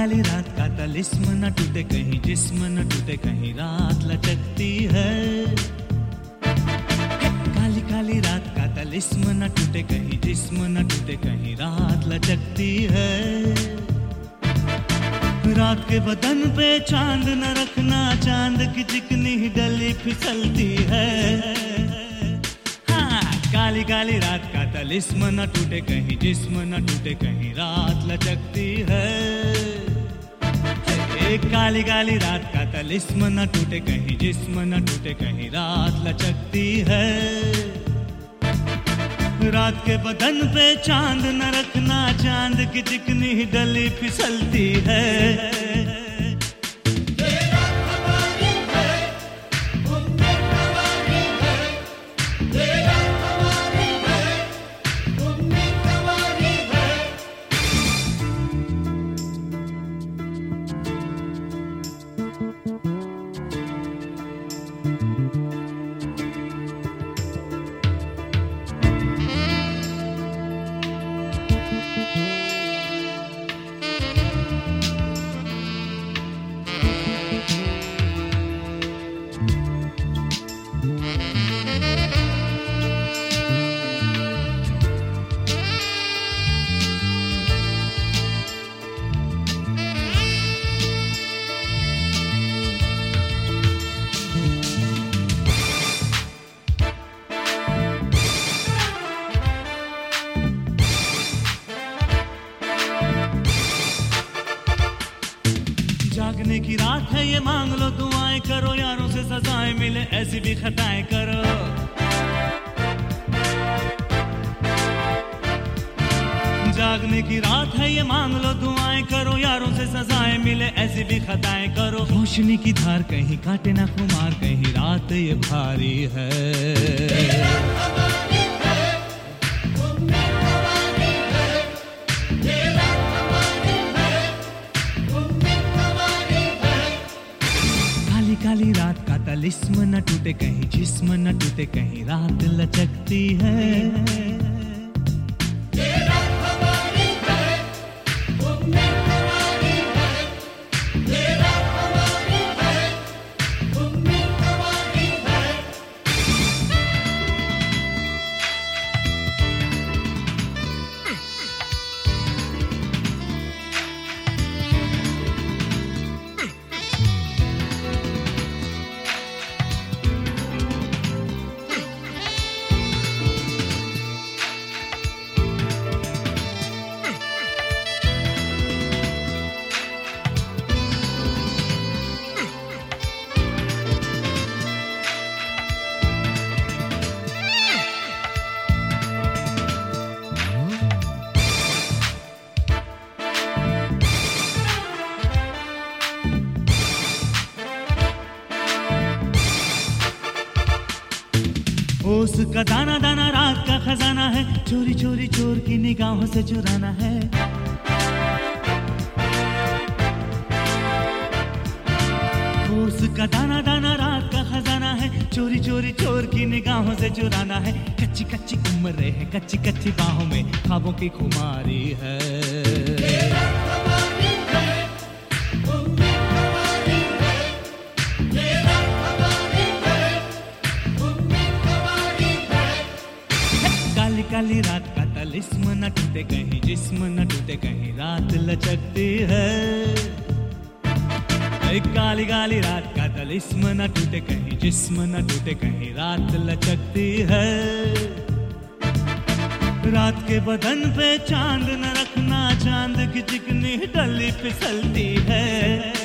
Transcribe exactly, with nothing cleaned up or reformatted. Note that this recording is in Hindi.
काली रात का तलिस्म न टूटे कहीं जिस्म न टूटे कहीं रात लचकती है। काली काली रात का तलिस्म न टूटे कहीं जिस्म न टूटे कहीं रात लचकती है। रात के बदन पे चांद न रखना, चांद की चिकनी डली फिसलती है। हाँ, काली काली रात का तलिस्म न टूटे कहीं जिस्म न टूटे कहीं रात लचकती है। एक काली काली रात का तलिस्म न टूटे कहीं जिस्म न टूटे कहीं रात लचकती है। रात के बदन पे चांद न रखना, चांद की चिकनी डली फिसलती है। जागने की रात है ये, मांग लो दुआएं करो, यारों से सजाएं मिले ऐसी भी खताएं करो। जागने की रात है ये, मांग लो दुआएं करो, यारों से सजाएं मिले ऐसी भी खताएं करो। रोशनी की धार कहीं काटे ना खुमार, कहीं रात ये भारी है। काली रात का तलिस्म न टूटे कहीं जिस्म न टूटे कहीं रात लचकती है। होश का दाना दाना रात का खजाना है, चोरी चोरी चोर की निगाहों से चुराना है। होश का दाना दाना रात का खजाना है, चोरी चोरी चोर की निगाहों से चुराना है। कच्ची कच्ची उम्र है, कच्ची कच्ची बाहों में ख्वाबों की खुमारी है। काली रात का तलिस्म न टूटे कहीं जिस्म न टूटे कहीं रात लचकती है। काली काली रात का तलिस्म न टूटे कहीं जिस्म न टूटे कहीं रात लचकती है। रात के बदन पे चांद न रखना, चांद की चिकनी डली फिसलती है।